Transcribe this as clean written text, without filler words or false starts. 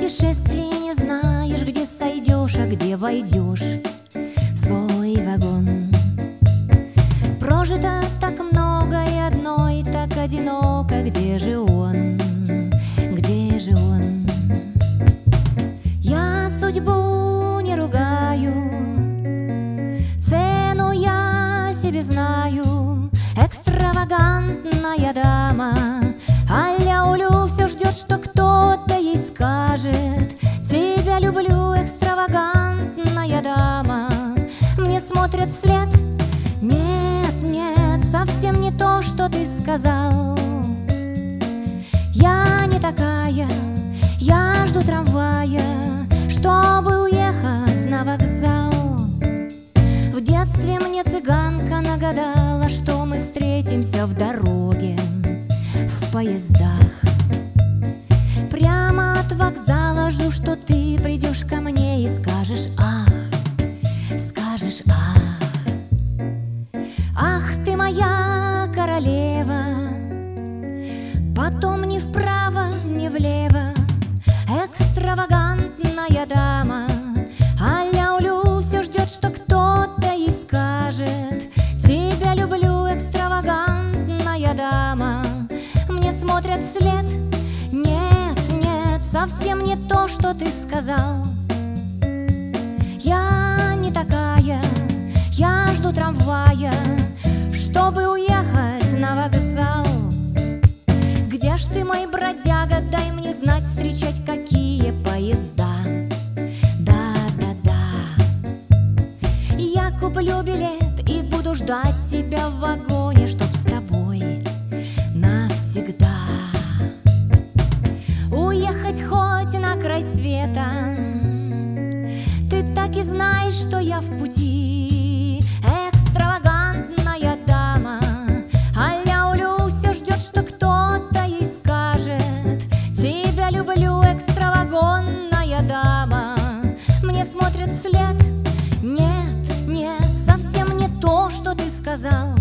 путешествии не знаешь, где сойдешь, а где войдешь в свой вагон. Прожито так много и одной так одиноко. Где же он? Где же он? Я судьбу не ругаю, цену я себе знаю. Экстравагантная дама, а-ля Улю все ждет, что кто-то ей скажет: тебя люблю, экстравагантная дама. Мне смотрят вслед: нет, нет, совсем не то, что ты сказал. Я не такая, я жду трамвая, чтобы уехать на вокзал. В детстве мне цыганка нагадала, что мы встретимся в дороге, в поездах. Прямо от вокзала жду, что ты придешь ко мне и скажешь ах, скажешь ах. Ах, ты моя королева, потом ни вправо, ни влево. Экстравагантная дама, а-ля Улю все ждет, что кто-то ей скажет: тебя люблю, экстравагантная дама. Мне смотрят вслед: нет, нет, совсем не то, что ты сказал. Я не такая, я жду трамвая, чтобы уехать на вокзал. Где ж ты, мой бродяга, дай мне знать, встречать какие поезда. Да-да-да, я куплю билет и буду ждать тебя в вагоне, чтоб с тобой навсегда уехать хоть на край света. Ты так и знаешь, что я в пути, экстравагантная дама. А-ля Улю все ждет, что кто-то ей скажет: тебя люблю, экстравагантная дама. Мне смотрят вслед: нет, нет, совсем не то, что ты сказал.